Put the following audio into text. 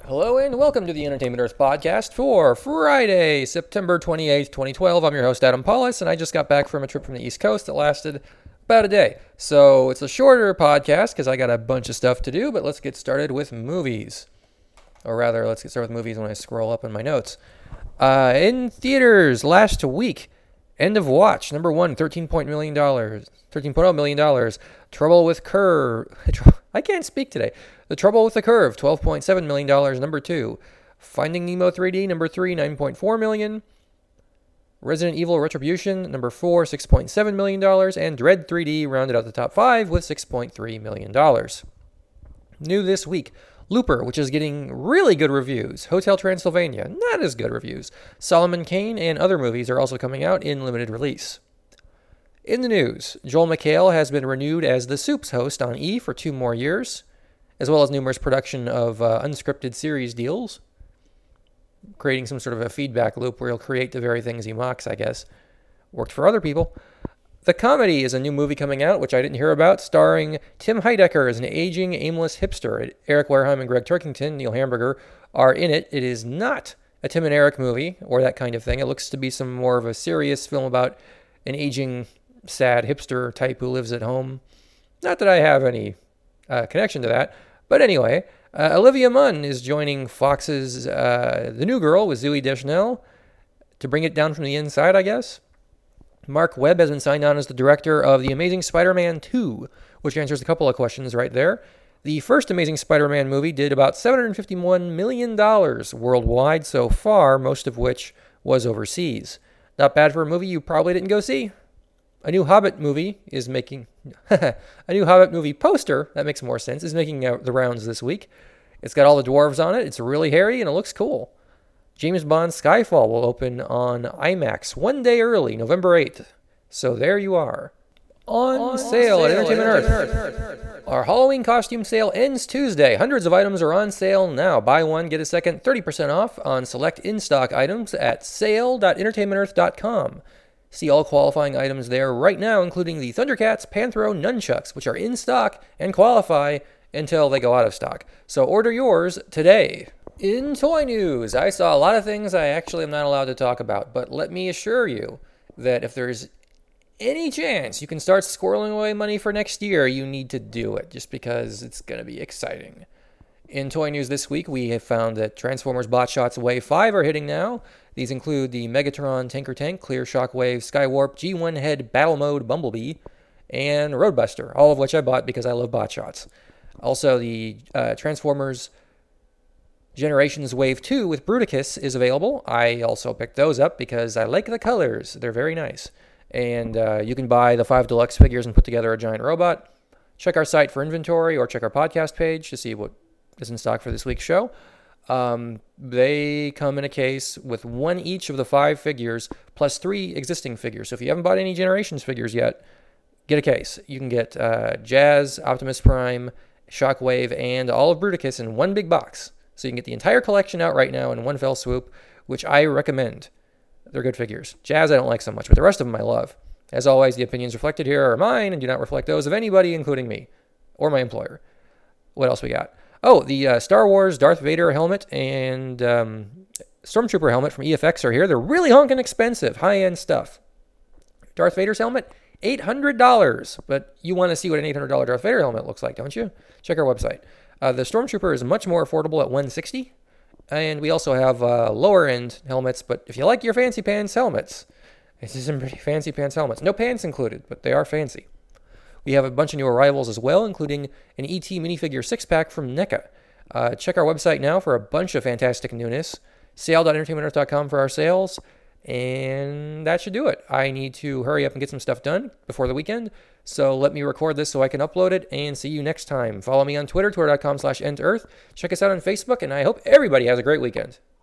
Hello and welcome to the Entertainment Earth podcast for Friday, September 28th, 2012. I'm your host, Adam Paulus, and I just got back from a trip from the East Coast that lasted about a day. So it's a shorter podcast because I got a bunch of stuff to do, but let's get started with movies. Or rather, let's get started with movies when I scroll up in my notes. In theaters last week, End of Watch, number one, $13.0 million. Trouble with Curve. I can't speak today. The Trouble with the Curve, $12.7 million, number two. Finding Nemo 3D, number three, $9.4 million. Resident Evil Retribution, number four, $6.7 million. And Dread 3D rounded out the top five with $6.3 million. New this week, Looper, which is getting really good reviews. Hotel Transylvania, not as good reviews. Solomon Kane and other movies are also coming out in limited release. In the news, Joel McHale has been renewed as the Soups host on E! For 2 more years, as well as numerous production of unscripted series deals, creating some sort of a feedback loop where he'll create the very things he mocks, I guess. Worked for other people. The Comedy is a new movie coming out, which I didn't hear about, starring Tim Heidecker as an aging, aimless hipster. Eric Wareheim and Greg Turkington, Neil Hamburger, are in it. It is not a Tim and Eric movie or that kind of thing. It looks to be some more of a serious film about an aging, sad hipster type who lives at home. Not that I have any connection to that. But anyway, Olivia Munn is joining Fox's The New Girl with Zooey Deschanel to bring it down from the inside, I guess. Mark Webb has been signed on as the director of The Amazing Spider-Man 2, which answers a couple of questions right there. The first Amazing Spider-Man movie did about $751 million worldwide so far, most of which was overseas. Not bad for a movie you probably didn't go see. A new Hobbit movie is making... a new Hobbit movie poster, that makes more sense, is making the rounds this week. It's got all the dwarves on it, it's really hairy, and it looks cool. James Bond Skyfall will open on IMAX 1 day early, November 8th. So there you are. On sale at Entertainment Earth. Our Halloween costume sale ends Tuesday. Hundreds of items are on sale now. Buy one, get a second, 30% off on select in-stock items at sale.entertainmentearth.com. See all qualifying items there right now, including the Thundercats Panthro Nunchucks, which are in stock and qualify until they go out of stock. So order yours today. In toy news, I saw a lot of things I actually am not allowed to talk about, but let me assure you that if there's any chance you can start squirreling away money for next year, you need to do it, just because it's going to be exciting. In toy news this week, we have found that Transformers BotShots Wave 5 are hitting now. These include the Megatron Tanker Tank, Clear Shockwave, Skywarp, G1 Head, Battle Mode, Bumblebee, and Roadbuster, all of which I bought because I love BotShots. Also, the Transformers Generations Wave 2 with Bruticus is available. I also picked those up because I like the colors. They're very nice. And you can buy the 5 deluxe figures and put together a giant robot. Check our site for inventory or check our podcast page to see what is in stock for this week's show. They come in a case with one each of the 5 figures plus 3 existing figures. So if you haven't bought any Generations figures yet, get a case. You can get Jazz, Optimus Prime, Shockwave, and all of Bruticus in one big box. So you can get the entire collection out right now in one fell swoop, which I recommend. They're good figures. Jazz I don't like so much, but the rest of them I love. As always, the opinions reflected here are mine and do not reflect those of anybody, including me or my employer. What else we got? Oh, the Star Wars Darth Vader helmet and Stormtrooper helmet from EFX are here. They're really honking expensive, high-end stuff. Darth Vader's helmet, $800. But you want to see what an $800 Darth Vader helmet looks like, don't you? Check our website. The Stormtrooper is much more affordable at $160. And we also have lower-end helmets, but if you like your fancy pants helmets, this is some pretty fancy pants helmets. No pants included, but they are fancy. We have a bunch of new arrivals as well, including an ET minifigure 6-pack from NECA. Check our website now for a bunch of fantastic newness. Sale.entertainmentearth.com for our sales. And that should do it. I need to hurry up and get some stuff done before the weekend. So let me record this so I can upload it and see you next time. Follow me on Twitter, twitter.com/entearth. Check us out on Facebook, and I hope everybody has a great weekend.